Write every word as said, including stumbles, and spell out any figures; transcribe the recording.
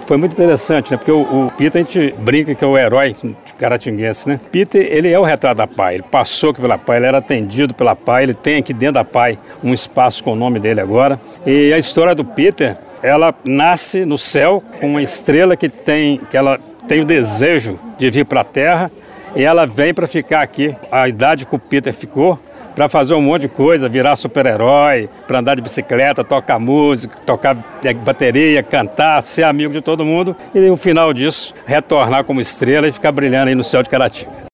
Foi muito interessante, né? Porque o, o Peter, a gente brinca que é o herói caratinguense, né? Peter, ele é o retrato da P A I. Ele passou aqui pela P A I, ele era atendido pela P A I, ele tem aqui dentro da P A I um espaço com o nome dele agora. E a história do Peter, ela nasce no céu com uma estrela que tem, que ela tem o desejo de vir para a Terra e ela vem para ficar aqui. A idade que o Peter ficou, para fazer um monte de coisa, virar super-herói, para andar de bicicleta, tocar música, tocar bateria, cantar, ser amigo de todo mundo e no final disso retornar como estrela e ficar brilhando aí no céu de Caratinga.